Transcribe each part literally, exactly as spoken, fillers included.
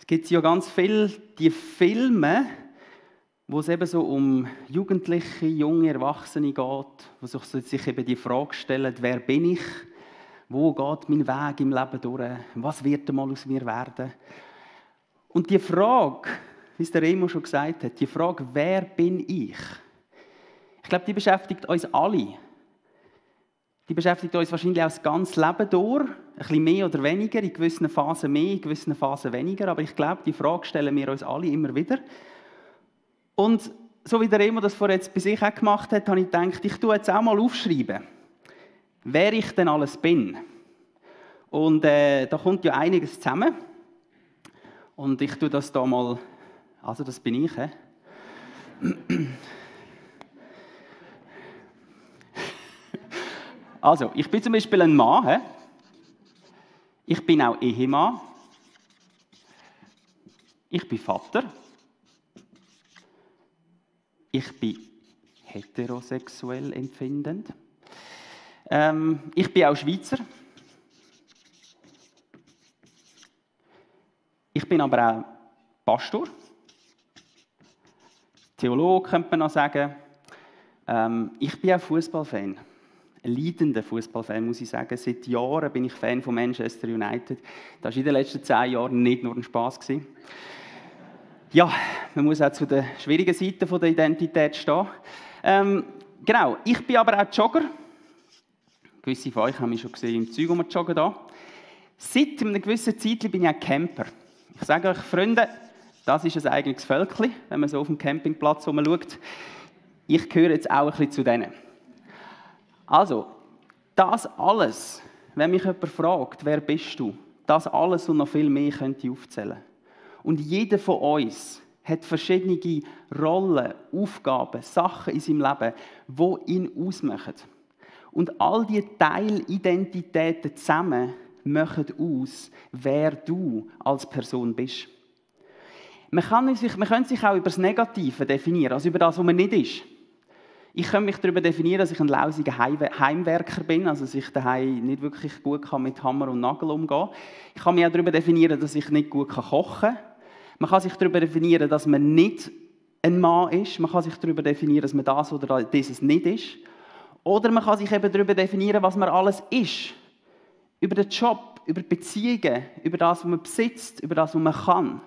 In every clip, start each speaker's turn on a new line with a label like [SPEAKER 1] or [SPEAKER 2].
[SPEAKER 1] gibt es ja ganz viele die Filme, wo es eben so um Jugendliche, junge Erwachsene geht, wo sich eben die Frage stellen, wer bin ich, wo geht mein Weg im Leben durch, was wird einmal aus mir werden. Und die Frage, wie es der Remo schon gesagt hat, die Frage, wer bin ich? Ich glaube, die beschäftigt uns alle. Die beschäftigt uns wahrscheinlich auch das ganze Leben durch. Ein bisschen mehr oder weniger, in gewissen Phasen mehr, in gewissen Phasen weniger. Aber ich glaube, die Frage stellen wir uns alle immer wieder. Und so wie der Remo das vorher jetzt bei sich auch gemacht hat, habe ich gedacht, ich tue jetzt auch mal aufschreiben, wer ich denn alles bin. Und äh, da kommt ja einiges zusammen. Und ich tue das da mal, also das bin ich, hä? Also, ich bin zum Beispiel ein Mann. He? Ich bin auch Ehemann. Ich bin Vater. Ich bin heterosexuell empfindend. Ähm, ich bin auch Schweizer. Ich bin aber auch Pastor. Theologe könnte man noch sagen. Ähm, ich bin auch Fußballfan. Ein leidender Fußballfan, muss ich sagen. Seit Jahren bin ich Fan von Manchester United. Das war in den letzten zehn Jahren nicht nur ein Spass. Ja, man muss auch zu den schwierigen Seiten der Identität stehen. Ähm, genau, ich bin aber auch Jogger. Gewisse von euch haben mich schon gesehen im Zeug, wo wir joggen da. Seit einer gewissen Zeit bin ich auch Camper. Ich sage euch, Freunde, das ist ein eigenes Völkchen, wenn man so auf dem Campingplatz schaut. Ich gehöre jetzt auch ein bisschen zu denen. Also, das alles, wenn mich jemand fragt, wer bist du, das alles und noch viel mehr könnte ich aufzählen. Und jeder von uns hat verschiedene Rollen, Aufgaben, Sachen in seinem Leben, die ihn ausmachen. Und all diese Teilidentitäten zusammen machen aus, wer du als Person bist. Man kann sich, man kann sich auch über das Negative definieren, also über das, was man nicht ist. Ich kann mich darüber definieren, dass ich ein lausiger Heimwerker bin, also dass ich daheim nicht wirklich gut mit Hammer und Nagel umgehen kann. Ich kann mich auch darüber definieren, dass ich nicht gut kochen kann. Man kann sich darüber definieren, dass man nicht ein Mann ist. Man kann sich darüber definieren, dass man das oder dieses nicht ist. Oder man kann sich eben darüber definieren, was man alles ist. Über den Job, über Beziehungen, über das, was man besitzt, über das, was man kann.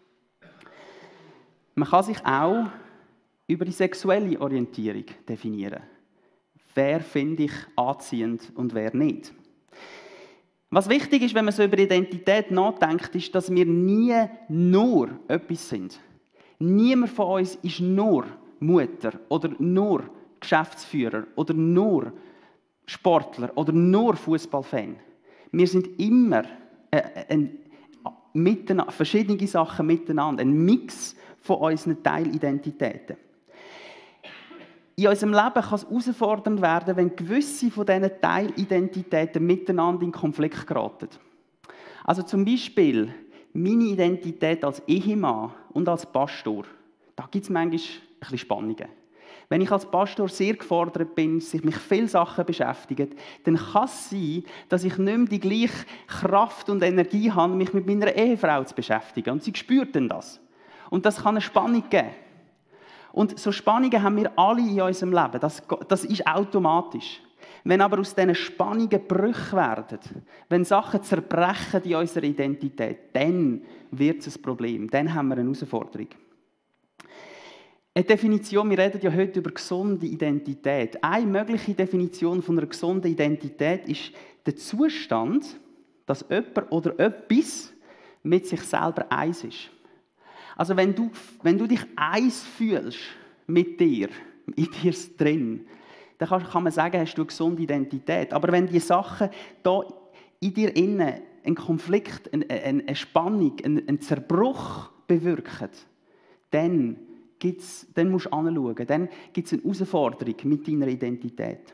[SPEAKER 1] Man kann sich auch über die sexuelle Orientierung definieren. Wer finde ich anziehend und wer nicht. Was wichtig ist, wenn man so über Identität nachdenkt, ist, dass wir nie nur etwas sind. Niemand von uns ist nur Mutter oder nur Geschäftsführer oder nur Sportler oder nur Fußballfan. Wir sind immer äh, ein, miteinander, verschiedene Sachen miteinander, ein Mix von unseren Teilidentitäten. In unserem Leben kann es herausfordernd werden, wenn gewisse von diesen Teilidentitäten miteinander in Konflikt geraten. Also zum Beispiel meine Identität als Ehemann und als Pastor. Da gibt es manchmal ein bisschen Spannungen. Wenn ich als Pastor sehr gefordert bin, sich mich viele Sachen beschäftigt, dann kann es sein, dass ich nicht mehr die gleiche Kraft und Energie habe, mich mit meiner Ehefrau zu beschäftigen. Und sie spürt dann das. Und das kann eine Spannung geben. Und so Spannungen haben wir alle in unserem Leben. Das, das ist automatisch. Wenn aber aus diesen Spannungen Brüche werden, wenn Sachen zerbrechen in unserer Identität, dann wird es ein Problem. Dann haben wir eine Herausforderung. Eine Definition, wir reden ja heute über gesunde Identität. Eine mögliche Definition von einer gesunden Identität ist der Zustand, dass jemand oder etwas mit sich selber eins ist. Also wenn du, wenn du dich eins fühlst mit dir, in dir drin, dann kann, kann man sagen, hast du eine gesunde Identität. Aber wenn die Sachen da in dir innen einen Konflikt, eine, eine Spannung, einen, einen Zerbruch bewirken, dann, gibt's, dann musst du anschauen, dann gibt es eine Herausforderung mit deiner Identität.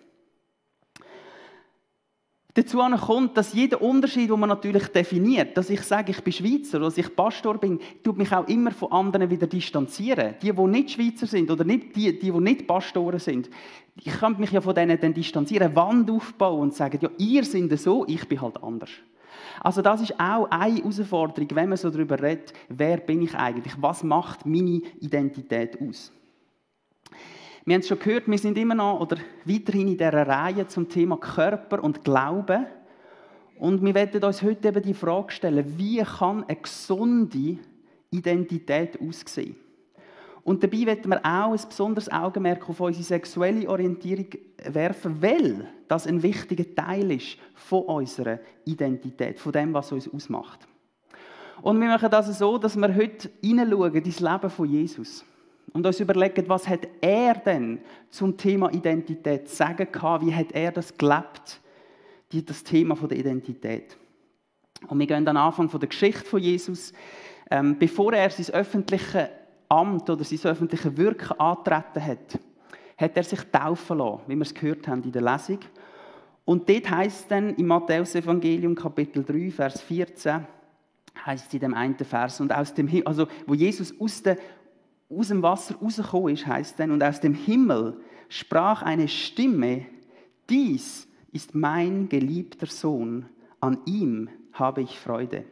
[SPEAKER 1] Dazu kommt, dass jeder Unterschied, den man natürlich definiert, dass ich sage, ich bin Schweizer oder dass ich Pastor bin, tut mich auch immer von anderen wieder distanzieren. Die, die nicht Schweizer sind oder nicht, die, die, die nicht Pastoren sind, ich könnte mich ja von denen dann distanzieren, Wand aufbauen und sagen, ja, ihr seid so, ich bin halt anders. Also das ist auch eine Herausforderung, wenn man so darüber redet, wer bin ich eigentlich, was macht meine Identität aus. Wir haben es schon gehört, wir sind immer noch oder weiterhin in dieser Reihe zum Thema Körper und Glauben. Und wir werden uns heute eben die Frage stellen, wie kann eine gesunde Identität aussehen? Und dabei wollen wir auch ein besonderes Augenmerk auf unsere sexuelle Orientierung werfen, weil das ein wichtiger Teil ist von unserer Identität, von dem, was uns ausmacht. Und wir machen das so, dass wir heute hineinschauen in das Leben von Jesus und uns überlegen, was hat er denn zum Thema Identität zu sagen gehabt, wie hat er das gelebt, das Thema der Identität. Und wir gehen am Anfang von der Geschichte von Jesus, ähm, bevor er sein öffentliches Amt oder sein öffentliches Wirken angetreten hat, hat er sich taufen lassen, wie wir es gehört haben in der Lesung. Und dort heisst es dann im Matthäus-Evangelium, Kapitel drei, Vers vierzehn, heisst es in dem einen Vers, und aus dem Himmel, also wo Jesus aus, der, aus dem Wasser rausgekommen ist, heisst es dann, und aus dem Himmel sprach eine Stimme, dies ist mein geliebter Sohn, an ihm habe ich Freude.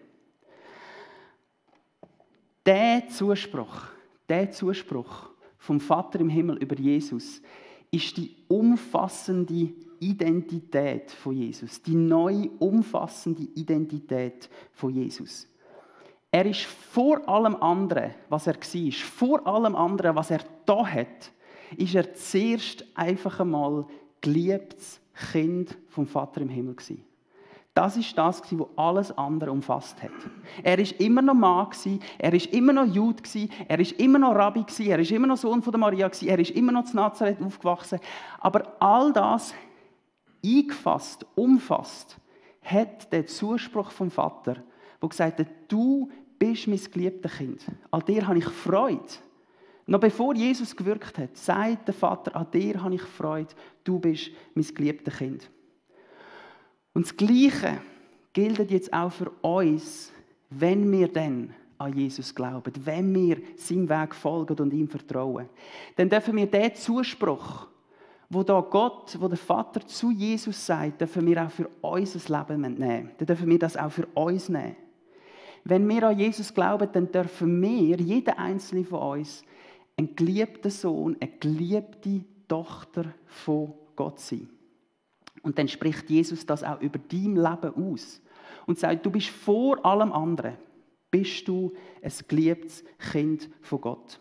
[SPEAKER 1] Der Zuspruch, der Zuspruch vom Vater im Himmel über Jesus ist die umfassende Identität von Jesus, die neue umfassende Identität von Jesus. Er ist vor allem anderen, was er war, vor allem anderen, was er da hat, ist er zuerst einfach einmal geliebtes Kind vom Vater im Himmel gewesen. Das ist das, was alles andere umfasst hat. Er war immer noch Mann, er war immer noch Jude, er war immer noch Rabbi, er war immer noch Sohn von Maria, er ist immer noch in Nazareth aufgewachsen. Aber all das eingefasst, umfasst, hat der Zuspruch vom Vater, der gesagt hat, du bist mein geliebtes Kind. An dir habe ich Freude. Noch bevor Jesus gewirkt hat, sagt der Vater, an dir habe ich Freude, du bist mein geliebtes Kind. Und das Gleiche gilt jetzt auch für uns, wenn wir dann an Jesus glauben, wenn wir seinem Weg folgen und ihm vertrauen. Dann dürfen wir den Zuspruch, wo da Gott, wo der Vater zu Jesus sagt, dürfen wir auch für unser Leben nehmen. Dann dürfen wir das auch für uns nehmen. Wenn wir an Jesus glauben, dann dürfen wir, jeder einzelne von uns, ein geliebter Sohn, eine geliebte Tochter von Gott sein. Und dann spricht Jesus das auch über dein Leben aus. Und sagt, du bist vor allem anderen, bist du ein geliebtes Kind von Gott.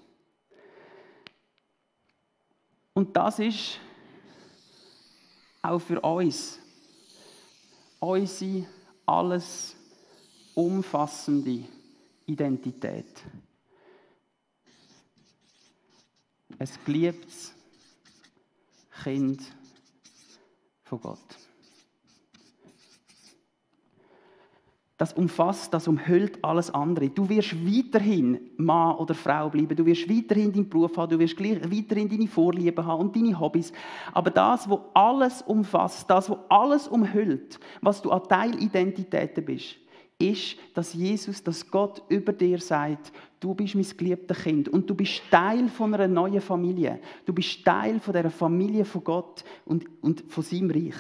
[SPEAKER 1] Und das ist auch für uns unsere alles umfassende Identität. Ein geliebtes Kind von Gott. Das umfasst, das umhüllt alles andere. Du wirst weiterhin Mann oder Frau bleiben, du wirst weiterhin deinen Beruf haben, du wirst weiterhin deine Vorlieben haben und deine Hobbys. Aber das, was alles umfasst, das, was alles umhüllt, was du an Teilidentitäten bist, ist, dass Jesus, dass Gott über dir sagt, du bist mein geliebtes Kind und du bist Teil von einer neuen Familie. Du bist Teil von dieser Familie von Gott und, und von seinem Reich.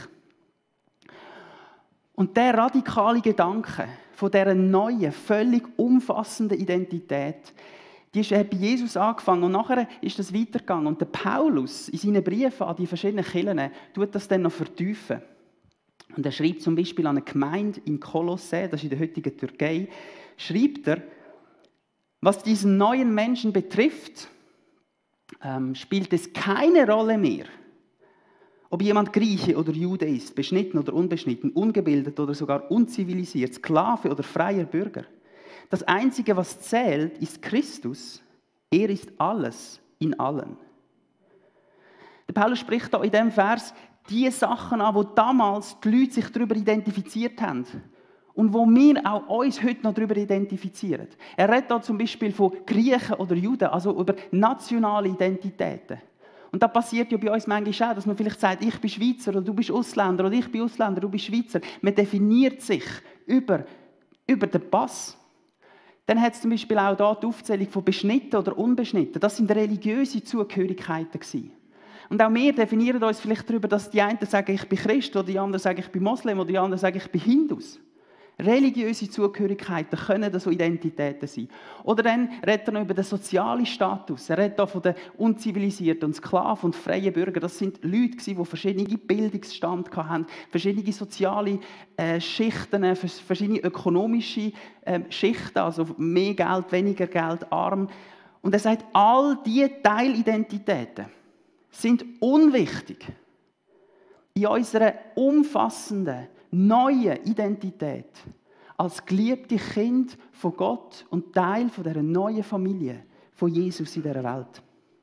[SPEAKER 1] Und der radikale Gedanke von dieser neuen, völlig umfassenden Identität, die ist bei Jesus angefangen und nachher ist das weitergegangen. Und der Paulus in seinen Briefen an die verschiedenen Kirchen tut das dann noch vertiefen. Und er schreibt zum Beispiel an eine Gemeinde in Kolossä, das ist in der heutigen Türkei, schreibt er, was diesen neuen Menschen betrifft, ähm, spielt es keine Rolle mehr, ob jemand Grieche oder Jude ist, beschnitten oder unbeschnitten, ungebildet oder sogar unzivilisiert, Sklave oder freier Bürger. Das Einzige, was zählt, ist Christus. Er ist alles in allen. Der Paulus spricht da in diesem Vers die Sachen an, wo damals die Leute sich darüber identifiziert haben. Und wo wir auch uns heute noch darüber identifizieren. Er redet da zum Beispiel von Griechen oder Juden, also über nationale Identitäten. Und das passiert ja bei uns manchmal auch, dass man vielleicht sagt, ich bin Schweizer oder du bist Ausländer oder ich bin Ausländer, du bist Schweizer. Man definiert sich über, über den Pass. Dann hat es zum Beispiel auch da die Aufzählung von beschnitten oder unbeschnitten. Das sind religiöse Zugehörigkeiten gewesen. Und auch wir definieren uns vielleicht darüber, dass die einen sagen, ich bin Christ, oder die anderen sagen, ich bin Moslem, oder die anderen sagen, ich bin Hindus. Religiöse Zugehörigkeiten können so Identitäten sein. Oder dann redet er noch über den sozialen Status. Er redet auch von den unzivilisierten und Sklaven und freien Bürgern. Das sind Leute, die verschiedene Bildungsstand hatten, verschiedene soziale äh, Schichten, verschiedene ökonomische äh, Schichten, also mehr Geld, weniger Geld, arm. Und er sagt, all diese Teilidentitäten sind unwichtig in unserer umfassenden, neuen Identität als geliebte Kind von Gott und Teil von dieser neuen Familie von Jesus in dieser Welt.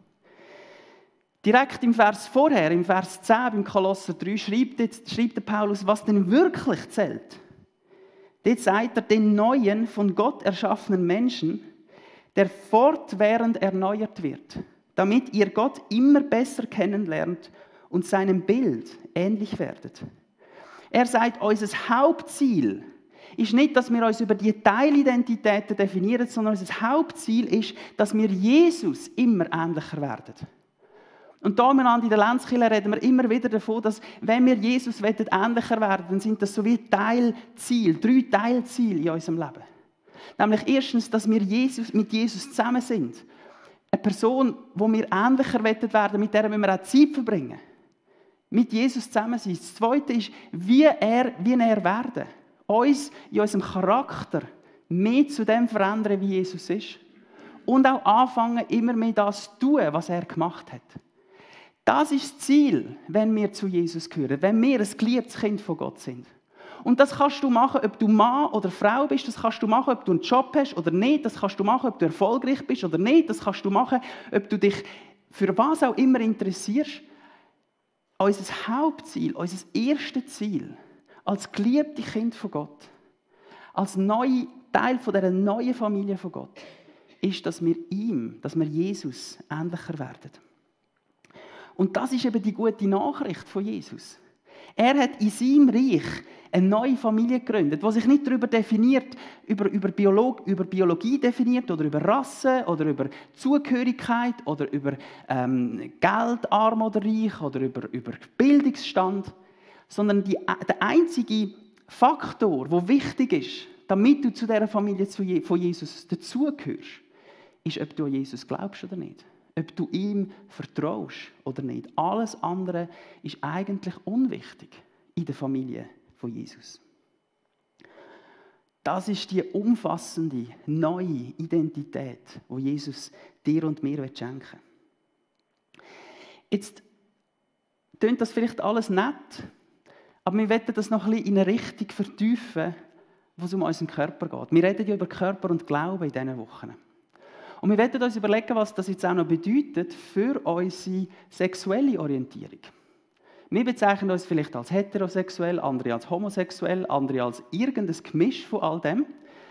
[SPEAKER 1] Direkt im Vers vorher, im Vers zehn, beim Kolosser drei, schreibt, jetzt, schreibt der Paulus, was denn wirklich zählt. Dort sagt er, den neuen, von Gott erschaffenen Menschen, der fortwährend erneuert wird, damit ihr Gott immer besser kennenlernt und seinem Bild ähnlich werdet. Er sagt, unser Hauptziel ist nicht, dass wir uns über die Teilidentitäten definieren, sondern unser Hauptziel ist, dass wir Jesus immer ähnlicher werden. Und da in der Lenzkirche reden wir immer wieder davon, dass wenn wir Jesus ähnlicher werden, dann sind das so wie Teilziele, drei Teilziele in unserem Leben. Nämlich erstens, dass wir Jesus, mit Jesus zusammen sind. Eine Person, wo wir ähnlicher werden, mit der wir auch Zeit verbringen. Mit Jesus zusammen sein. Das Zweite ist, wie er, wie er werden. Uns in unserem Charakter mehr zu dem verändern, wie Jesus ist. Und auch anfangen, immer mehr das zu tun, was er gemacht hat. Das ist das Ziel, wenn wir zu Jesus gehören. Wenn wir ein geliebtes Kind von Gott sind. Und das kannst du machen, ob du Mann oder Frau bist. Das kannst du machen, ob du einen Job hast oder nicht. Das kannst du machen, ob du erfolgreich bist oder nicht. Das kannst du machen, ob du dich für was auch immer interessierst. Unser Hauptziel, unser erstes Ziel, als geliebte Kind von Gott, als neue Teil von dieser neuen Familie von Gott, ist, dass wir ihm, dass wir Jesus ähnlicher werden. Und das ist eben die gute Nachricht von Jesus. Er hat in seinem Reich eine neue Familie gegründet, die sich nicht darüber definiert, über, über, Biolog, über Biologie definiert oder über Rasse oder über Zugehörigkeit oder über ähm, Geld, arm oder reich oder über, über Bildungsstand, sondern die, der einzige Faktor, der wichtig ist, damit du zu dieser Familie von Jesus dazugehörst, ist, ob du an Jesus glaubst oder nicht. Ob du ihm vertraust oder nicht. Alles andere ist eigentlich unwichtig in der Familie von Jesus. Das ist die umfassende, neue Identität, die Jesus dir und mir schenken will. Jetzt klingt das vielleicht alles nett, aber wir wollen das noch ein bisschen in eine Richtung vertiefen, wo es um unseren Körper geht. Wir reden ja über Körper und Glauben in diesen Wochen. Und wir werden uns überlegen, was das jetzt auch noch bedeutet für unsere sexuelle Orientierung. Wir bezeichnen uns vielleicht als heterosexuell, andere als homosexuell, andere als irgendein Gemisch von all dem.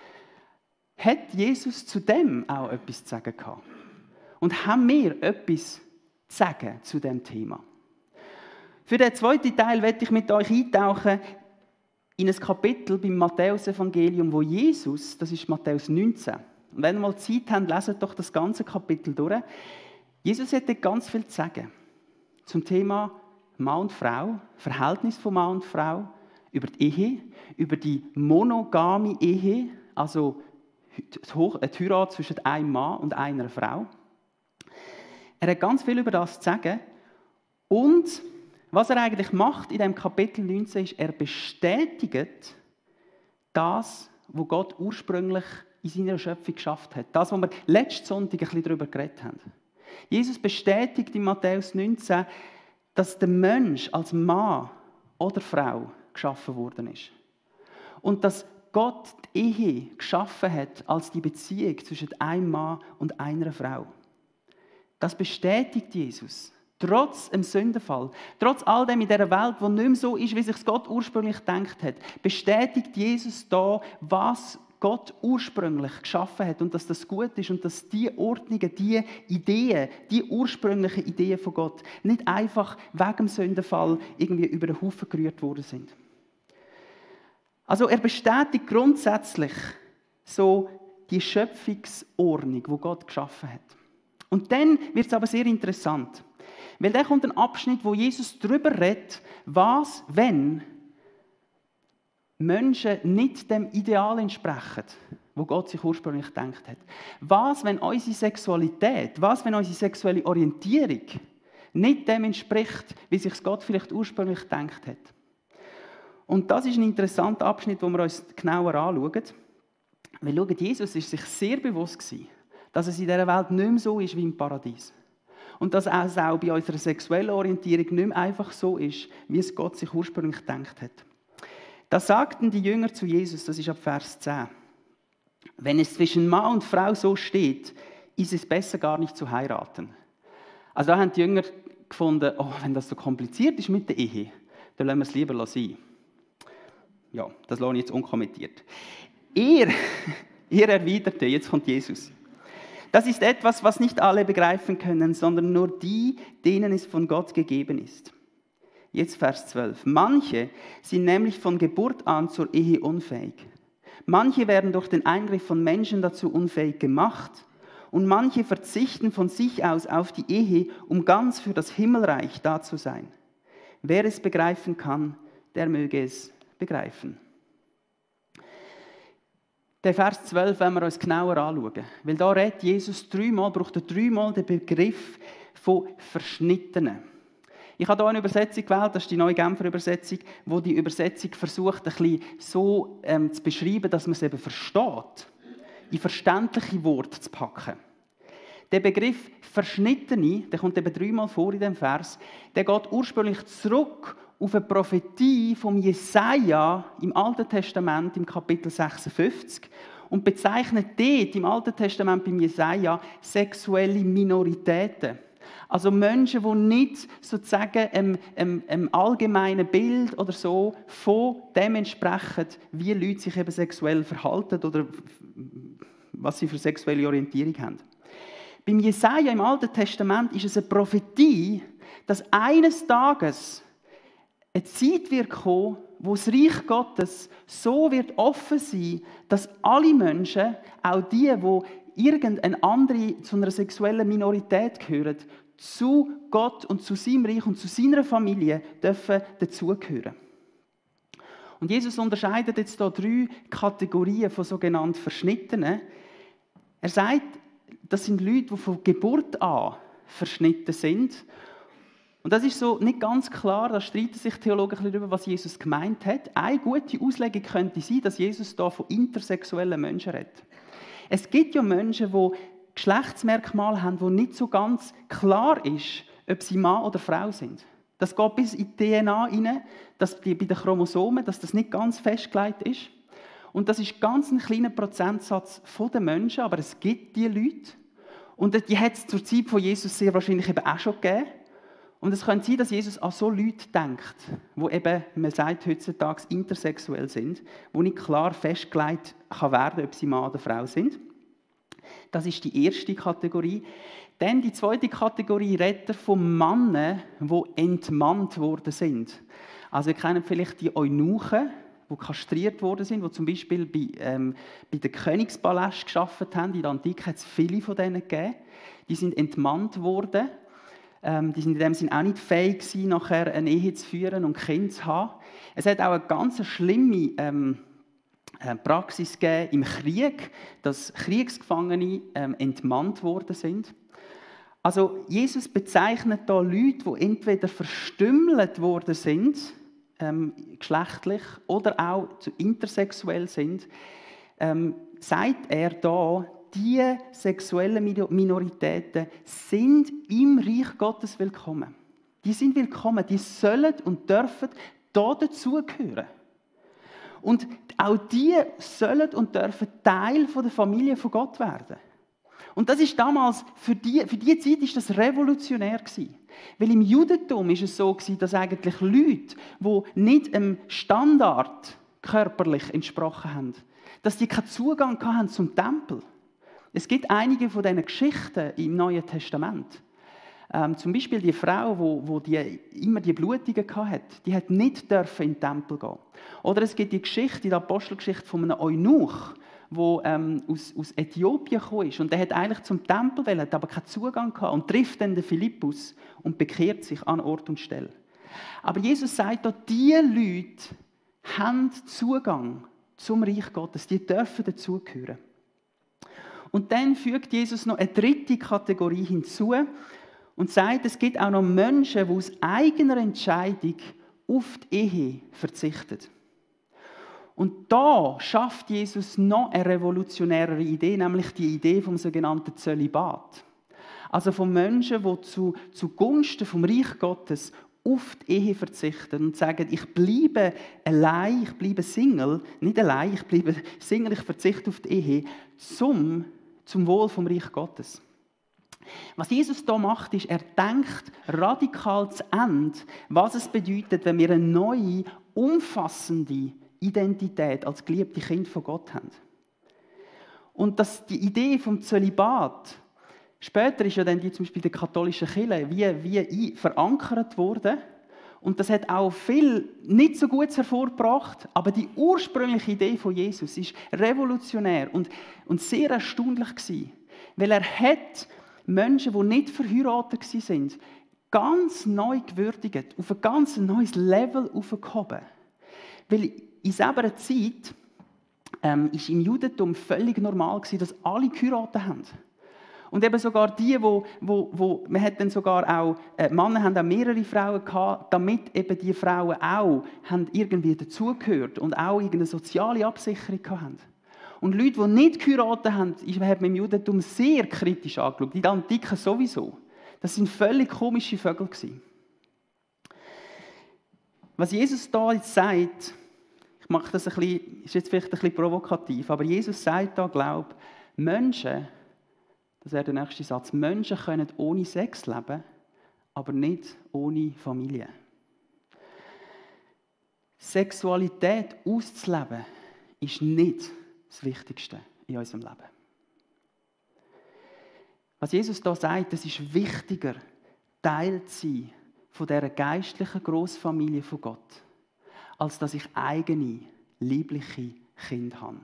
[SPEAKER 1] Hat Jesus zu dem auch etwas zu sagen gehabt? Und haben wir etwas zu sagen zu dem Thema? Für den zweiten Teil werde ich mit euch eintauchen in ein Kapitel beim Matthäus-Evangelium, wo Jesus, das ist Matthäus neunzehn, und wenn ihr mal Zeit habt, leset doch das ganze Kapitel durch. Jesus hat dort ganz viel zu sagen zum Thema Mann und Frau, Verhältnis von Mann und Frau, über die Ehe, über die monogame Ehe, also die Heirat zwischen einem Mann und einer Frau. Er hat ganz viel über das zu sagen. Und was er eigentlich macht in dem Kapitel neunzehn ist, er bestätigt das, was Gott ursprünglich in seiner Schöpfung geschafft hat. Das, was wir letzten Sonntag ein bisschen darüber geredet haben. Jesus bestätigt in Matthäus neunzehn, dass der Mensch als Mann oder Frau geschaffen worden ist. Und dass Gott die Ehe geschaffen hat als die Beziehung zwischen einem Mann und einer Frau. Das bestätigt Jesus. Trotz dem Sündenfall, trotz all dem in dieser Welt, die nicht mehr so ist, wie sich Gott ursprünglich gedacht hat, bestätigt Jesus da, was Gott ursprünglich geschaffen hat und dass das gut ist und dass die Ordnungen, die Ideen, die ursprünglichen Ideen von Gott nicht einfach wegen dem Sündenfall irgendwie über den Haufen gerührt worden sind. Also er bestätigt grundsätzlich so die Schöpfungsordnung, die Gott geschaffen hat. Und dann wird es aber sehr interessant, weil dann kommt ein Abschnitt, wo Jesus darüber redet, was, wenn Menschen nicht dem Ideal entsprechen, wo Gott sich ursprünglich gedacht hat? Was, wenn unsere Sexualität, was, wenn unsere sexuelle Orientierung nicht dem entspricht, wie sich Gott vielleicht ursprünglich gedacht hat? Und das ist ein interessanter Abschnitt, den wir uns genauer anschauen. Weil schauen, Jesus war sich sehr bewusst gewesen, dass es in dieser Welt nicht mehr so ist wie im Paradies. Und dass es auch bei unserer sexuellen Orientierung nicht mehr einfach so ist, wie es Gott sich ursprünglich gedacht hat. Da sagten die Jünger zu Jesus, das ist ab Vers zehn, wenn es zwischen Mann und Frau so steht, ist es besser, gar nicht zu heiraten. Also da haben die Jünger gefunden, oh, wenn das so kompliziert ist mit der Ehe, dann lassen wir es lieber sein. Ja, das lasse ich jetzt unkommentiert. Er, er erwiderte, jetzt kommt Jesus, das ist etwas, was nicht alle begreifen können, sondern nur die, denen es von Gott gegeben ist. Jetzt Vers zwölf. Manche sind nämlich von Geburt an zur Ehe unfähig. Manche werden durch den Eingriff von Menschen dazu unfähig gemacht und manche verzichten von sich aus auf die Ehe, um ganz für das Himmelreich da zu sein. Wer es begreifen kann, der möge es begreifen. Den Vers zwölf wollen wir uns genauer anschauen. Weil da redet Jesus dreimal, braucht er dreimal den Begriff von Verschnittenen. Ich habe hier eine Übersetzung gewählt, das ist die neue Genfer Übersetzung, wo die Übersetzung versucht, ein bisschen so ähm, zu beschreiben, dass man es eben versteht, in verständliche Worte zu packen. Der Begriff Verschnittene, der kommt eben dreimal vor in dem Vers, der geht ursprünglich zurück auf eine Prophetie vom Jesaja im Alten Testament im Kapitel sechsundfünfzig und bezeichnet dort im Alten Testament beim Jesaja sexuelle Minoritäten. Also Menschen, die nicht sozusagen einem, einem, einem allgemeinen Bild oder so von dem entsprechen, wie Leute sich eben sexuell verhalten oder was sie für sexuelle Orientierung haben. Beim Jesaja im Alten Testament ist es eine Prophetie, dass eines Tages eine Zeit wird kommen, wo das Reich Gottes so wird offen sein, dass alle Menschen, auch die, die irgendeine andere zu einer sexuellen Minorität gehören, zu Gott und zu seinem Reich und zu seiner Familie dürfen dazugehören. Und Jesus unterscheidet jetzt hier drei Kategorien von sogenannten Verschnittenen. Er sagt, das sind Leute, die von Geburt an verschnitten sind. Und das ist so nicht ganz klar, da streiten sich Theologen darüber, was Jesus gemeint hat. Eine gute Auslegung könnte sein, dass Jesus hier von intersexuellen Menschen redet. Es gibt ja Menschen, die Geschlechtsmerkmale haben, wo nicht so ganz klar ist, ob sie Mann oder Frau sind. Das geht bis in die D N A rein, dass die, bei den Chromosomen, dass das nicht ganz festgelegt ist. Und das ist ganz ein kleiner Prozentsatz der Menschen, aber es gibt diese Leute. Und die hat es zur Zeit von Jesus sehr wahrscheinlich eben auch schon gegeben. Und es könnte sein, dass Jesus an so Leute denkt, die eben, man sagt heutzutage, intersexuell sind, wo nicht klar festgelegt kann werden, ob sie Mann oder Frau sind. Das ist die erste Kategorie. Dann die zweite Kategorie redet von Männern, die entmannt worden sind. Also ihr kennt vielleicht die Eunuchen, die kastriert worden sind, die zum Beispiel bei, ähm, bei den Königspalästen gearbeitet haben. In der Antike hat es viele von denen gegeben. Die sind entmannt worden. Ähm, die sind in dem Sinne auch nicht fähig gewesen, nachher eine Ehe zu führen und Kinder zu haben. Es hat auch eine ganz schlimme ähm, Praxis gegeben im Krieg, dass Kriegsgefangene ähm, entmannt worden sind. Also Jesus bezeichnet da Leute, die entweder verstümmelt worden sind, ähm, geschlechtlich, oder auch zu intersexuell sind. Ähm, sagt er da, diese sexuellen Minoritäten sind im Reich Gottes willkommen. Die sind willkommen, die sollen und dürfen da dazugehören. Und auch die sollen und dürfen Teil der Familie von Gott werden. Und das ist damals, für die, für die Zeit ist das revolutionär gewesen. Weil im Judentum ist es so gewesen, dass eigentlich Leute, die nicht einem Standard körperlich entsprochen haben, dass die keinen Zugang hatten zum Tempel. Es gibt einige von diesen Geschichten im Neuen Testament. Ähm, zum Beispiel die Frau, wo, wo die immer die Blutungen hatte, die hat nicht dürfen in den Tempel gehen. Oder es gibt die Geschichte, die Apostelgeschichte von einem Eunuch, der ähm, aus, aus Äthiopien gekommen ist. Und der hat eigentlich zum Tempel wollen, hat aber keinen Zugang gehabt und trifft dann den Philippus und bekehrt sich an Ort und Stelle. Aber Jesus sagt da, diese Leute haben Zugang zum Reich Gottes. Die dürfen dazugehören. Und dann fügt Jesus noch eine dritte Kategorie hinzu und sagt, es gibt auch noch Menschen, die aus eigener Entscheidung auf die Ehe verzichten. Und da schafft Jesus noch eine revolutionärere Idee, nämlich die Idee vom sogenannten Zölibat. Also von Menschen, die zu, zugunsten vom Reich Gottes auf die Ehe verzichten und sagen, ich bleibe allein, ich bleibe Single, nicht allein, ich bleibe Single, ich verzichte auf die Ehe, zum, zum Wohl vom Reich Gottes. Was Jesus da macht, ist, er denkt radikal zu Ende, was es bedeutet, wenn wir eine neue, umfassende Identität als geliebte Kind von Gott haben. Und dass die Idee vom Zölibat, später ist ja dann die zum Beispiel der katholischen Kirche wie, wie verankert worden. Und das hat auch viel nicht so Gutes hervorgebracht, aber die ursprüngliche Idee von Jesus ist revolutionär und, und sehr erstaunlich gewesen, weil er hat Menschen, die nicht verheiratet waren, ganz neu gewürdigt, auf ein ganz neues Level aufgehoben. Weil in selber Zeit ähm, ist im Judentum völlig normal gewesen, dass alle geheiratet haben. Und eben sogar die, wo, wo, wo man hat dann sogar auch, äh, Männer haben auch mehrere Frauen gehabt, damit eben die Frauen auch haben irgendwie dazugehört und auch irgendeine soziale Absicherung hatten. Und Leute, die nicht geheiratet haben, hat man im Judentum sehr kritisch angeschaut. Die Antiken sowieso. Das sind völlig komische Vögel gewesen. Was Jesus da jetzt sagt, ich mache das ein bisschen, ist jetzt vielleicht ein bisschen provokativ, aber Jesus sagt da, glaube ich, Menschen, das wäre der nächste Satz, Menschen können ohne Sex leben, aber nicht ohne Familie. Sexualität auszuleben ist nicht das Wichtigste in unserem Leben. Was Jesus da sagt, es ist wichtiger, Teil zu sein von dieser geistlichen Grossfamilie von Gott, als dass ich eigene, liebliche Kinder habe.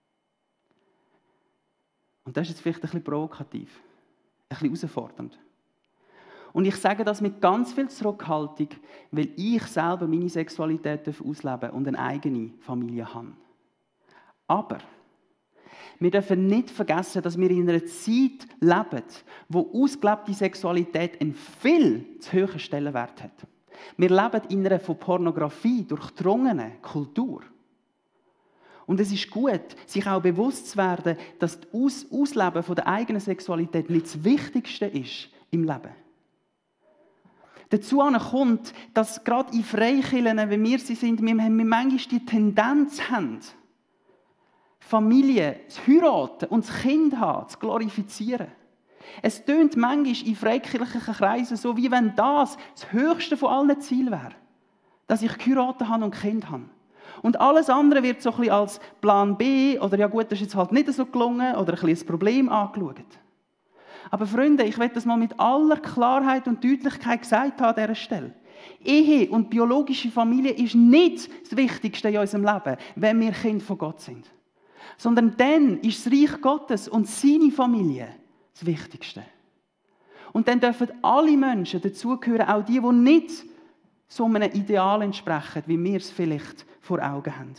[SPEAKER 1] Und das ist jetzt vielleicht ein bisschen provokativ, ein bisschen herausfordernd. Und ich sage das mit ganz viel Zurückhaltung, weil ich selber meine Sexualität ausleben darf und eine eigene Familie habe. Aber wir dürfen nicht vergessen, dass wir in einer Zeit leben, wo ausgelebte Sexualität einen viel zu hohen Stellenwert hat. Wir leben in einer von Pornografie durchdrungenen Kultur. Und es ist gut, sich auch bewusst zu werden, dass das Aus- Ausleben von der eigenen Sexualität nicht das Wichtigste ist im Leben. Dazu kommt, dass gerade in Freikirchen, wie wir sie sind, wir manchmal die Tendenz haben, Familie zu heiraten und das Kind haben, zu glorifizieren. Es tönt manchmal in freikirchlichen Kreisen so, wie wenn das das höchste von allen Zielen wäre. Dass ich geheiratet habe und Kind habe. Und alles andere wird so ein bisschen als Plan B oder ja gut, das ist jetzt halt nicht so gelungen oder ein bisschen ein Problem angeschaut. Aber Freunde, ich will das mal mit aller Klarheit und Deutlichkeit gesagt haben an dieser Stelle. Ehe und biologische Familie ist nicht das Wichtigste in unserem Leben, wenn wir Kinder von Gott sind. Sondern dann ist das Reich Gottes und seine Familie das Wichtigste. Und dann dürfen alle Menschen dazugehören, auch die, die nicht so einem Ideal entsprechen, wie wir es vielleicht vor Augen haben.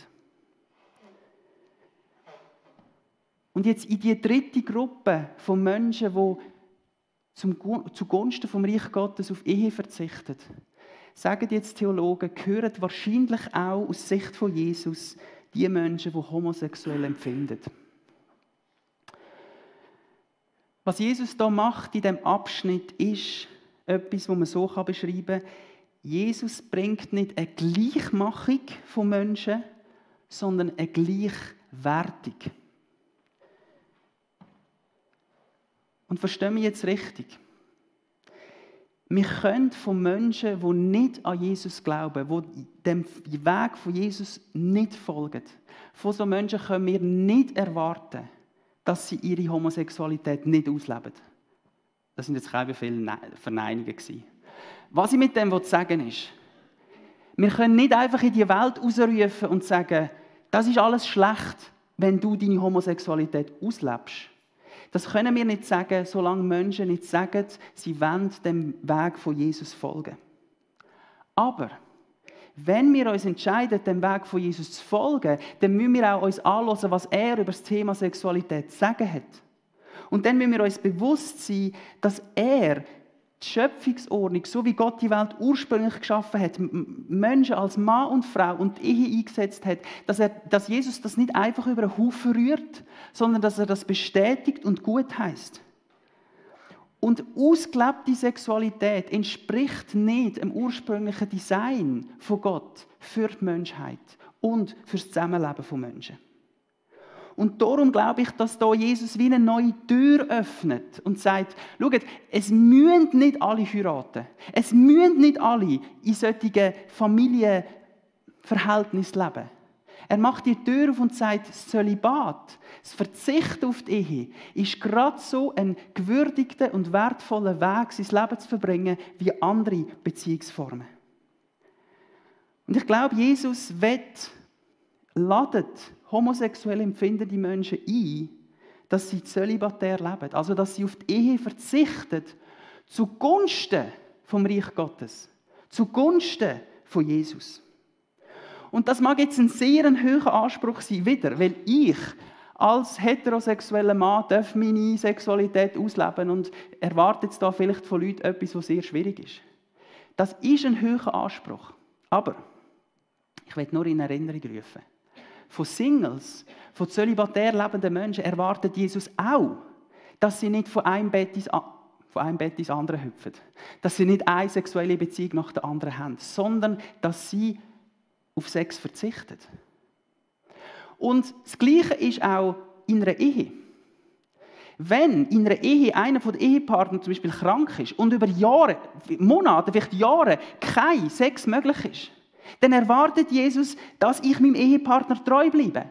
[SPEAKER 1] Und jetzt in die dritte Gruppe von Menschen, die zum, zugunsten vom Reich Gottes auf Ehe verzichten, sagen jetzt Theologen, gehören wahrscheinlich auch aus Sicht von Jesus die Menschen, die homosexuell empfinden. Was Jesus da macht in diesem Abschnitt, ist etwas, was man so beschreiben kann. Jesus bringt nicht eine Gleichmachung von Menschen, sondern eine Gleichwertung. Und verstehen wir jetzt richtig? Wir können von Menschen, die nicht an Jesus glauben, die dem Weg von Jesus nicht folgen, von solchen Menschen können wir nicht erwarten, dass sie ihre Homosexualität nicht ausleben. Das sind jetzt keine viele Verneinungen gewesen. Was ich mit dem sagen will, ist, wir können nicht einfach in die Welt rausrufen und sagen, das ist alles schlecht, wenn du deine Homosexualität auslebst. Das können wir nicht sagen, solange Menschen nicht sagen, sie wollen dem Weg von Jesus folgen. Aber wenn wir uns entscheiden, dem Weg von Jesus zu folgen, dann müssen wir auch uns anhören, was er über das Thema Sexualität zu sagen hat. Und dann müssen wir uns bewusst sein, dass er die Schöpfungsordnung, so wie Gott die Welt ursprünglich geschaffen hat, Menschen als Mann und Frau und die Ehe eingesetzt hat, dass, er, dass Jesus das nicht einfach über den Haufen rührt, sondern dass er das bestätigt und gut heisst. Und ausgelebte Sexualität entspricht nicht dem ursprünglichen Design von Gott für die Menschheit und für das Zusammenleben von Menschen. Und darum glaube ich, dass da Jesus wie eine neue Tür öffnet und sagt, schaut, es müssen nicht alle heiraten. Es müssen nicht alle in solchen Familienverhältnissen leben. Er macht die Tür auf und sagt, das Zölibat, das Verzicht auf die Ehe, ist gerade so ein gewürdigter und wertvoller Weg, sein Leben zu verbringen, wie andere Beziehungsformen. Und ich glaube, Jesus wett, ladet homosexuell empfindende Menschen ein, dass sie zölibatär leben, also dass sie auf die Ehe verzichten, zugunsten vom Reich Gottes, zugunsten von Jesus. Und das mag jetzt ein sehr hoher Anspruch sein, wieder, weil ich als heterosexueller Mann darf meine Sexualität ausleben und erwarte jetzt da vielleicht von Leuten etwas, was sehr schwierig ist. Das ist ein hoher Anspruch. Aber ich will nur in Erinnerung rufen. Von Singles, von zölibatär lebenden Menschen erwartet Jesus auch, dass sie nicht von einem Bett ins, von einem Bett ins andere hüpfen. Dass sie nicht eine sexuelle Beziehung nach der anderen haben, sondern dass sie auf Sex verzichten. Und das Gleiche ist auch in einer Ehe. Wenn in einer Ehe einer der Ehepartner zum Beispiel krank ist und über Jahre, Monate, vielleicht Jahre kein Sex möglich ist, dann erwartet Jesus, dass ich meinem Ehepartner treu bleibe.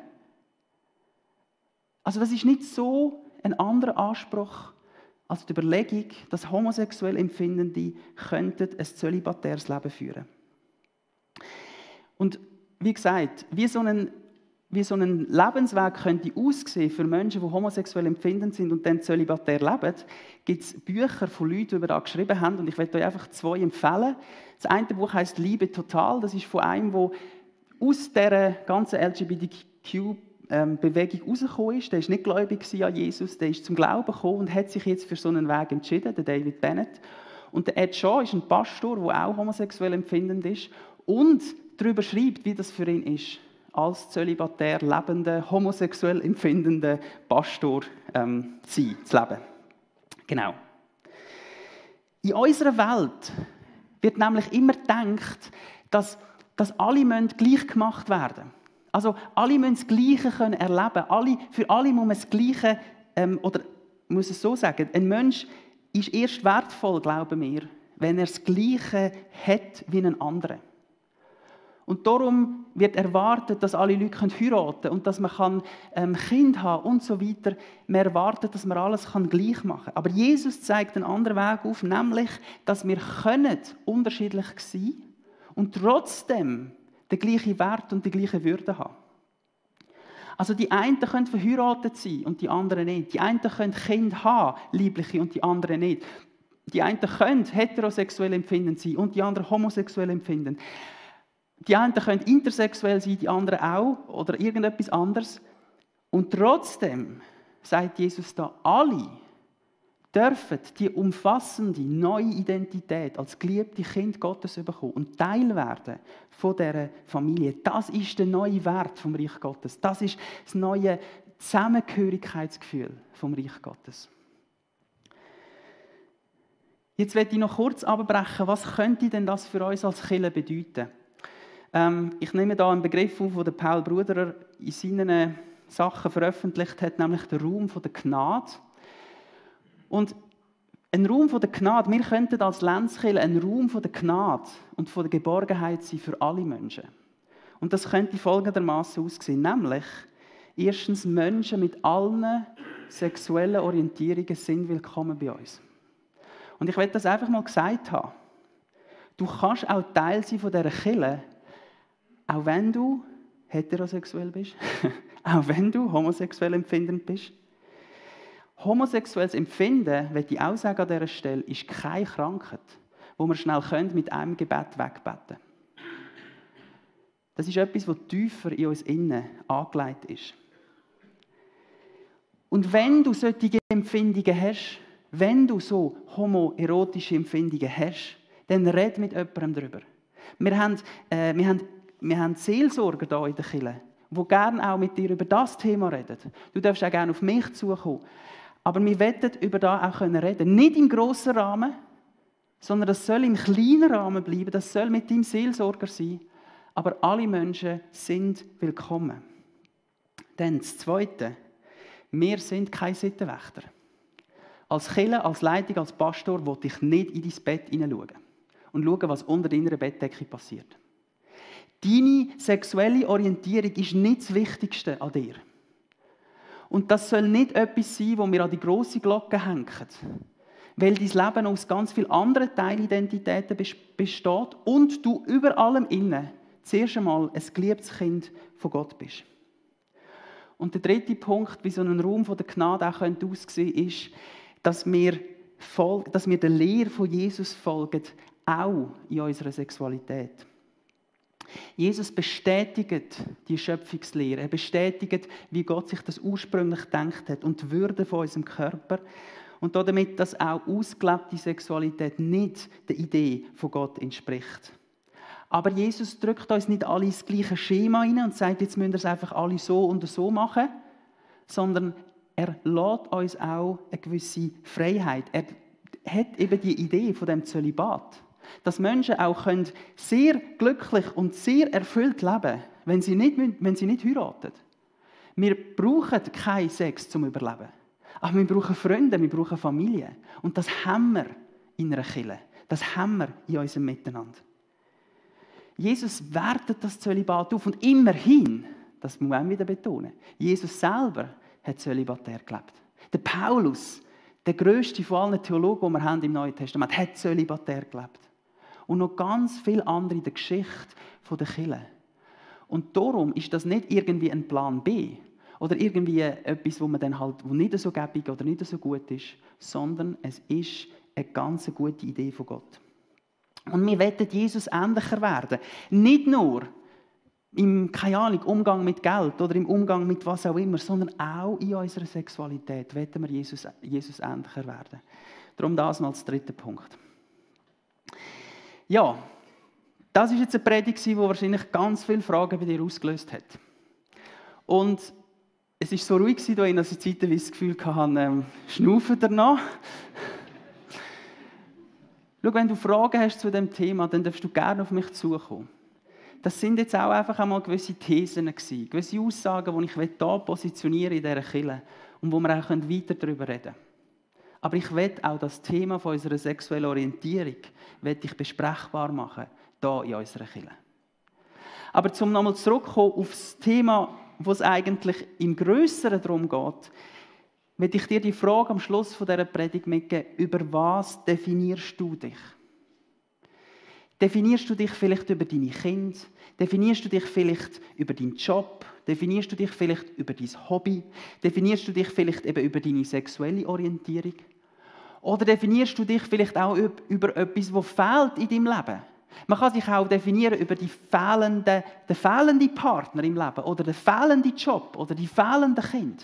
[SPEAKER 1] Also das ist nicht so ein anderer Anspruch als die Überlegung, dass homosexuell Empfindende könnten ein zölibatäres Leben führen. Und wie gesagt, wie so ein, wie so ein Lebensweg könnte aussehen für Menschen, die homosexuell empfindend sind und dann zölibatär leben, gibt es Bücher von Leuten, die über das geschrieben haben. Und ich möchte euch einfach zwei empfehlen. Das eine Buch heisst «Liebe total». Das ist von einem, der aus dieser ganzen L G B T Q-Bewegung rausgekommen ist. Der war nicht gläubig an Jesus, der ist zum Glauben gekommen und hat sich jetzt für so einen Weg entschieden, der David Bennett. Und der Ed Shaw ist ein Pastor, der auch homosexuell empfindend ist und darüber schreibt, wie das für ihn ist, als zölibatär lebender, homosexuell empfindender Pastor ähm, zu sein, zu leben. Genau. In unserer Welt wird nämlich immer gedacht, dass, dass alle Menschen gleich gemacht werden. Also alle müssen das Gleiche können erleben. Alle, für alle muss man das Gleiche, ähm, oder muss es so sagen, ein Mensch ist erst wertvoll, glauben wir, wenn er das Gleiche hat wie ein anderer. Und darum wird erwartet, dass alle Leute heiraten können und dass man kann, ähm, Kinder haben und so weiter. Man erwartet, dass man alles kann gleich machen kann. Aber Jesus zeigt einen anderen Weg auf, nämlich, dass wir können unterschiedlich sein können und trotzdem den gleichen Wert und die gleiche Würde haben. Also die einen können verheiratet sein und die anderen nicht. Die einen können Kinder haben, liebliche, und die anderen nicht. Die einen können heterosexuell empfinden sein und die anderen homosexuell empfinden. Die einen können intersexuell sein, die anderen auch oder irgendetwas anderes. Und trotzdem sagt Jesus da, alle dürfen die umfassende neue Identität als geliebte Kind Gottes bekommen und Teil werden von dieser Familie. Das ist der neue Wert vom Reich Gottes. Das ist das neue Zusammengehörigkeitsgefühl vom Reich Gottes. Jetzt werde ich noch kurz abbrechen, was könnte denn das für uns als Kirche bedeuten? Ähm, ich nehme da einen Begriff auf, den der Paul Bruderer in seinen Sachen veröffentlicht hat, nämlich den Raum der Gnade. Und ein Raum der Gnade, wir könnten als Lenzkirche ein Raum der Gnade und der Geborgenheit sein für alle Menschen. Und das könnte folgendermaßen aussehen, nämlich erstens, Menschen mit allen sexuellen Orientierungen sind willkommen bei uns. Und ich will das einfach mal gesagt haben. Du kannst auch Teil sein von dieser Kirche, auch wenn du heterosexuell bist, auch wenn du homosexuell empfindend bist. Homosexuelles Empfinden, möchte ich auch sagen an dieser Stelle, ist keine Krankheit, wo wir schnell mit einem Gebet wegbeten können. Das ist etwas, was tiefer in uns innen angelegt ist. Und wenn du solche Empfindungen hast, wenn du so homoerotische Empfindungen hast, dann red mit jemandem darüber. Wir haben, äh, wir haben, wir haben Seelsorger hier in der Kirche, die gerne auch mit dir über das Thema reden. Du darfst auch gerne auf mich zukommen. Aber wir wollen über das auch reden können. Nicht im grossen Rahmen, sondern das soll im kleinen Rahmen bleiben. Das soll mit deinem Seelsorger sein. Aber alle Menschen sind willkommen. Dann das Zweite. Wir sind keine Sittenwächter. Als Kirche, als Leitung, als Pastor will ich nicht in dein Bett hineinschauen und schauen, was unter deiner Bettdecke passiert. Deine sexuelle Orientierung ist nicht das Wichtigste an dir. Und das soll nicht etwas sein, wo wir an die grosse Glocke hängen. Weil dein Leben aus ganz vielen anderen Teilidentitäten besteht und du über allem innen zuerst einmal ein geliebtes Kind von Gott bist. Und der dritte Punkt, wie so ein Raum von der Gnade auch aussehen könnte, ist, dass wir, dass wir der Lehre von Jesus folgen, auch in unserer Sexualität. Jesus bestätigt die Schöpfungslehre. Er bestätigt, wie Gott sich das ursprünglich gedacht hat und die Würde von unserem Körper. Und damit, dass auch ausgelebte Sexualität nicht der Idee von Gott entspricht. Aber Jesus drückt uns nicht alle ins gleiche Schema rein und sagt, jetzt müssen wir es einfach alle so und so machen, sondern er lässt uns auch eine gewisse Freiheit. Er hat eben die Idee von dem Zölibat, dass Menschen auch können sehr glücklich und sehr erfüllt leben können, wenn sie nicht, wenn sie nicht heiraten. Wir brauchen keinen Sex zum Überleben. Aber wir brauchen Freunde, wir brauchen Familie. Und das haben wir in einer Kirche. Das haben wir in unserem Miteinander. Jesus wertet das Zölibat auf und immerhin, das muss man auch wieder betonen, Jesus selber hat zölibatär gelebt. Der Paulus, der grösste von allen Theologen, die wir haben im Neuen Testament, hat zölibatär gelebt. Und noch ganz viele andere in der Geschichte der Kirche. Und darum ist das nicht irgendwie ein Plan B oder irgendwie etwas, wo man dann halt, wo nicht so gäbig oder nicht so gut ist, sondern es ist eine ganz gute Idee von Gott. Und wir wollen Jesus ähnlicher werden. Nicht nur im, keine Ahnung, Umgang mit Geld oder im Umgang mit was auch immer, sondern auch in unserer Sexualität wollen wir Jesus, Jesus ähnlicher werden. Darum das mal als dritter Punkt. Ja, das war jetzt eine Predigt, die wahrscheinlich ganz viele Fragen bei dir ausgelöst hat. Und es war so ruhig, dass ich zeitweise das Gefühl hatte, ähm, schnaufen danach. Schau, wenn du Fragen hast zu diesem Thema, dann darfst du gerne auf mich zukommen. Das sind jetzt auch einfach einmal gewisse Thesen gewesen, gewisse Aussagen, die ich hier positionieren in dieser Kirche und wo wir auch weiter darüber reden können. Aber ich will auch das Thema von unserer sexuellen Orientierung ich besprechbar machen, hier in unserer Kirche. Aber um nochmal zurückzukommen auf das Thema, wo es eigentlich im Grösseren darum geht, will ich dir die Frage am Schluss dieser Predigt mitgeben, über was definierst du dich? Definierst du dich vielleicht über deine Kinder? Definierst du dich vielleicht über deinen Job? Definierst du dich vielleicht über dein Hobby? Definierst du dich vielleicht eben über deine sexuelle Orientierung? Oder definierst du dich vielleicht auch über etwas, was fehlt in deinem Leben? Man kann sich auch definieren über die fehlende, den fehlenden Partner im Leben oder den fehlenden Job oder die fehlenden Kinder.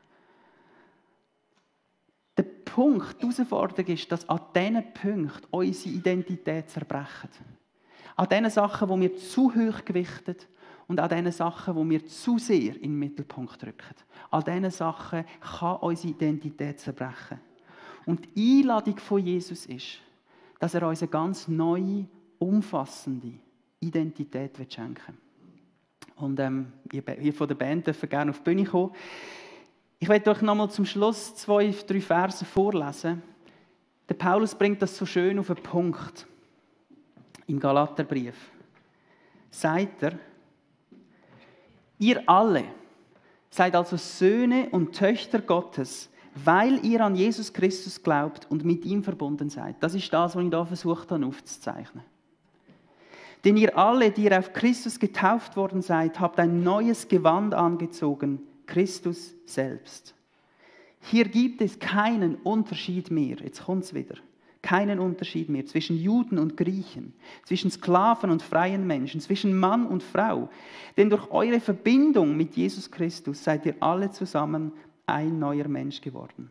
[SPEAKER 1] Der Punkt, die Herausforderung ist, dass an diesen Punkten unsere Identität zerbrechen. An diesen Sachen, die wir zu hoch gewichten und an diesen Sachen, die wir zu sehr in den Mittelpunkt rücken. An diesen Sachen kann unsere Identität zerbrechen. Und die Einladung von Jesus ist, dass er uns eine ganz neue, umfassende Identität schenken will. Und ähm, ihr von der Band dürft gerne auf die Bühne kommen. Ich werde euch nochmal zum Schluss zwei, drei Verse vorlesen. Der Paulus bringt das so schön auf den Punkt. Im Galaterbrief sagt er, ihr alle seid also Söhne und Töchter Gottes, weil ihr an Jesus Christus glaubt und mit ihm verbunden seid. Das ist das, was ich hier versucht habe aufzuzeichnen. Denn ihr alle, die ihr auf Christus getauft worden seid, habt ein neues Gewand angezogen, Christus selbst. Hier gibt es keinen Unterschied mehr, jetzt kommt es wieder, Keinen Unterschied mehr zwischen Juden und Griechen, zwischen Sklaven und freien Menschen, zwischen Mann und Frau. Denn durch eure Verbindung mit Jesus Christus seid ihr alle zusammen ein neuer Mensch geworden.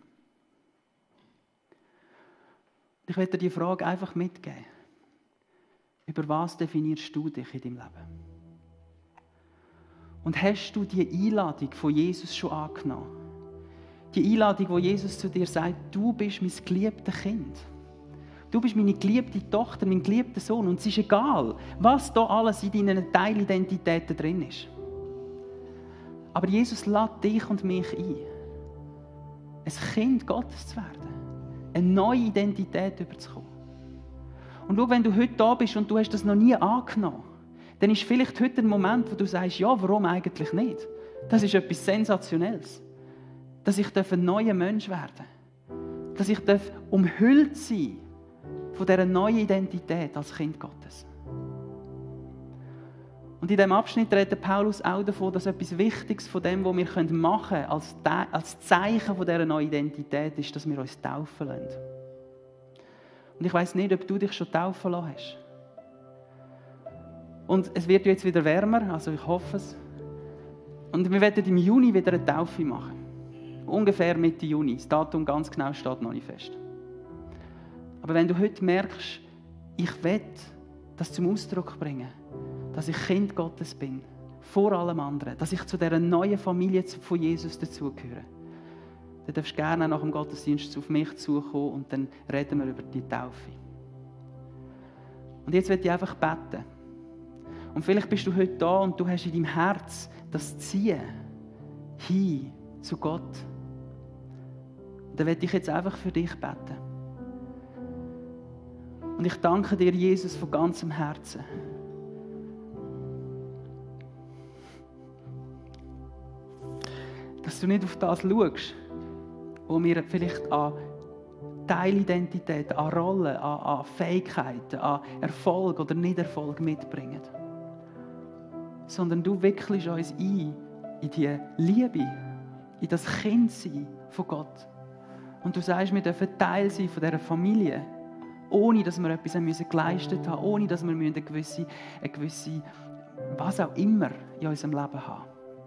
[SPEAKER 1] Ich werde dir die Frage einfach mitgeben. Über was definierst du dich in deinem Leben? Und hast du die Einladung von Jesus schon angenommen? Die Einladung, wo Jesus zu dir sagt, du bist mein geliebtes Kind. Du bist meine geliebte Tochter, mein geliebter Sohn. Und es ist egal, was da alles in deinen Teilidentitäten drin ist. Aber Jesus lädt dich und mich ein, ein Kind Gottes zu werden. Eine neue Identität überzukommen. Und schau, wenn du heute da bist und du hast das noch nie angenommen, dann ist vielleicht heute ein Moment, wo du sagst, ja, warum eigentlich nicht? Das ist etwas Sensationelles. Dass ich ein neuer Mensch werden darf. Dass ich umhüllt sein von dieser neuen Identität als Kind Gottes. Und in diesem Abschnitt redet Paulus auch davon, dass etwas Wichtiges von dem, was wir machen können, als, als Zeichen von dieser neuen Identität, ist, dass wir uns taufen lassen. Und ich weiss nicht, ob du dich schon taufen lassen hast. Und es wird jetzt wieder wärmer, also ich hoffe es. Und wir werden im Juni wieder eine Taufe machen. Ungefähr Mitte Juni. Das Datum ganz genau steht noch nicht fest. Aber wenn du heute merkst, ich will das zum Ausdruck bringen, dass ich Kind Gottes bin, vor allem anderen, dass ich zu dieser neuen Familie von Jesus dazugehöre, dann darfst du gerne nach dem Gottesdienst auf mich zukommen und dann reden wir über die Taufe. Und jetzt will ich einfach beten. Und vielleicht bist du heute da und du hast in deinem Herz das Ziehen hin zu Gott. Und dann will ich jetzt einfach für dich beten. Und ich danke dir, Jesus, von ganzem Herzen. Dass du nicht auf das schaust, wo wir vielleicht an Teilidentität, an Rollen, an, an Fähigkeiten, an Erfolg oder Nichterfolg mitbringen. Sondern du wickelst uns ein in die Liebe, in das Kindsein von Gott. Und du sagst, wir dürfen Teil sein von dieser Familie, ohne dass wir etwas geleistet haben, ohne dass wir eine gewisse, eine gewisse, was auch immer in unserem Leben haben.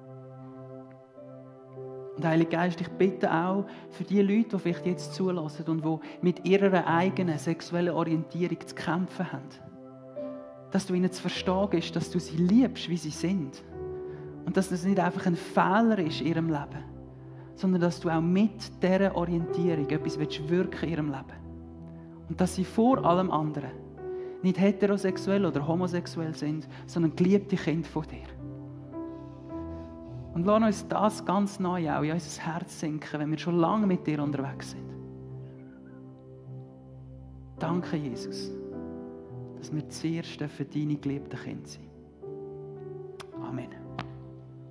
[SPEAKER 1] Und Heiliger Geist, ich bitte auch für die Leute, die vielleicht jetzt zulassen und die mit ihrer eigenen sexuellen Orientierung zu kämpfen haben, dass du ihnen zu verstehen ist, dass du sie liebst, wie sie sind. Und dass das nicht einfach ein Fehler ist in ihrem Leben, sondern dass du auch mit dieser Orientierung etwas wirken in ihrem Leben. Und dass sie vor allem anderen nicht heterosexuell oder homosexuell sind, sondern geliebte Kinder von dir. Und lass uns das ganz neu auch in unser Herz sinken, wenn wir schon lange mit dir unterwegs sind. Danke, Jesus, dass wir zuerst für deine geliebten Kinder sind. Amen.